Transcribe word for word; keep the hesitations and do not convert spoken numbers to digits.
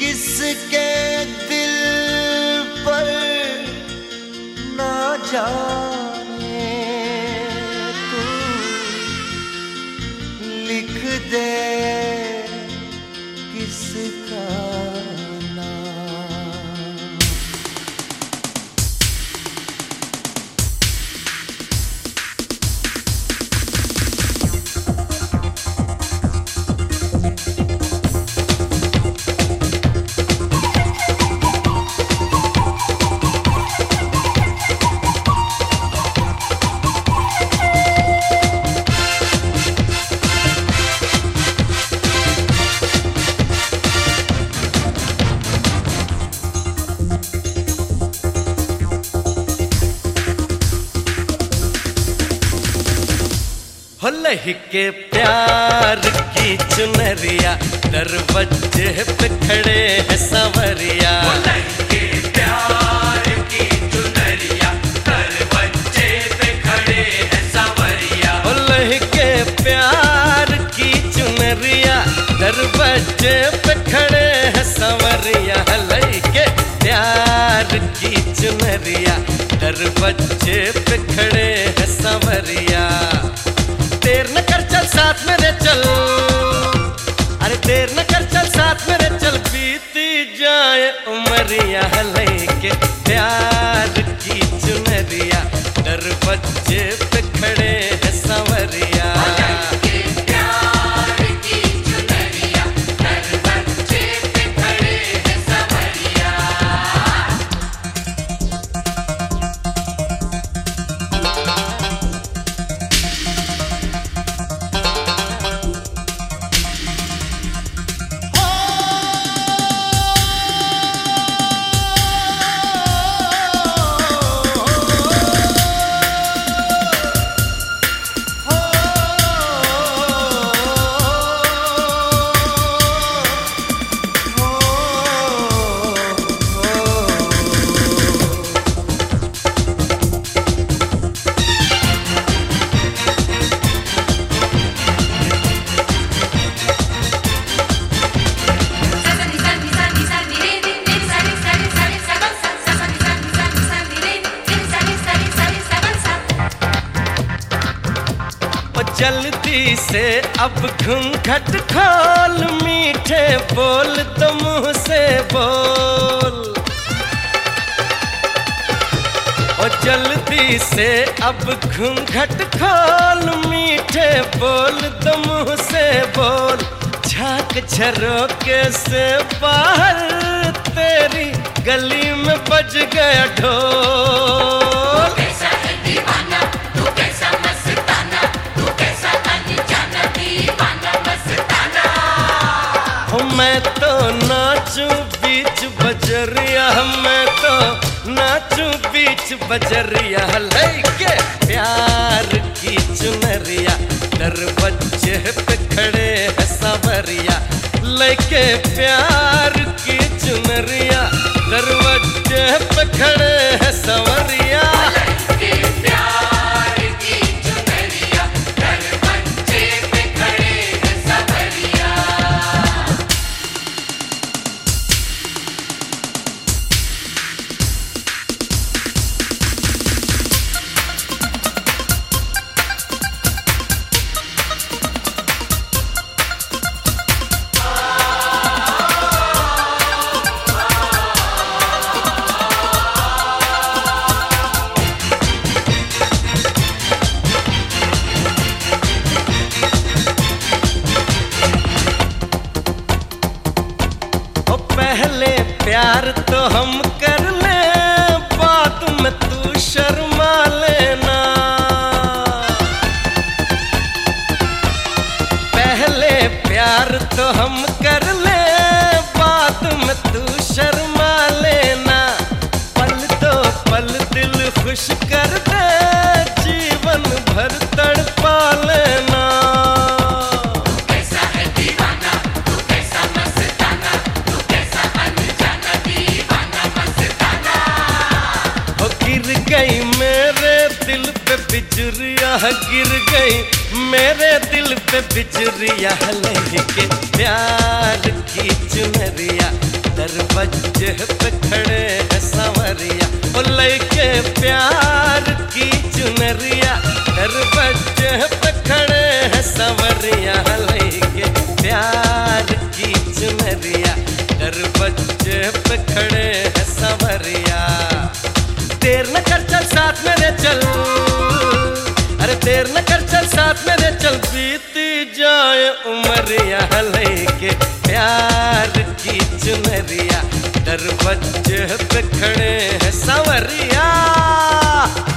किसके दिल पर ना जाने तू लिख दे किसका नाम। हो लहके प्यार की चुनरिया दरवाजे पे खड़े हैं संवरिया। हो लहके प्यार की चुनरिया दरवाजे पे खड़े हैं संवरिया। हो लहके प्यार की चुनरिया दरवाजे पे खड़े हैं संवरिया। लहके प्यार की चुनरिया दरवाजे पे खड़े हैं संवरिया। देर न कर चल साथ मेरे चल, अरे देर न कर चल साथ मेरे चल, बीती जाए उमरिया। लेके प्यार की चुनरिया दरवाजे पे खड़े हैं संवरिया। प्यार की चुनरिया दरवाजे पे खड़े हैं संवरिया। जल्दी से अब घूंघट खोल, मीठे बोल तो मुंह से बोल। ओ जल्दी से अब घूंघट खोल, मीठे बोल तो मुंह से बोल। झांक झरोके से बाहर तेरी गली में बज गया ढोल। कैसा है दीवाना तू, कैसा मस्ताना तू, कैसा अनजाना दीवाना मस्ताना। हो मैं तो नाचूं बीच बजरिया, मैं तो नाचूं बीच बजरिया। लेके प्यार की चुनरिया दरवाजे पे खड़े हैं संवरिया। लेके प्यार की चुनरिया दरवाजे पे खड़े हैं संवरिया। प्यार की चुनरिया दरवाजे पे खड़े हैं संवरिया। पहले प्यार तो हम कर ले, बाद में तू शर्मा लेना। पहले प्यार तो हम कर ले, बाद में तू शर्मा लेना। पल तो पल दिल खुश कर दे, जीवन भर तड़पा लेना। गई मेरे दिल पे बिजुरिया, गिर गई मेरे दिल पे बिजुरिया। लेके प्यार की चुनरिया दरवाजे पे खड़े हैं सांवरिया, ओ लेके प्यार की चुनरिया। दरवाजे पे खड़े हैं सांवरिया, लेके प्यार की चुनरिया। दरवाजे पे खड़े हैं सांवरिया। देर न कर चल साथ में ले चल, अरे देर न कर चल साथ में ले चल, बीती जाए उमरिया। लेके प्यार की चुनरिया, दरवाजे पे खड़े हैं सांवरिया।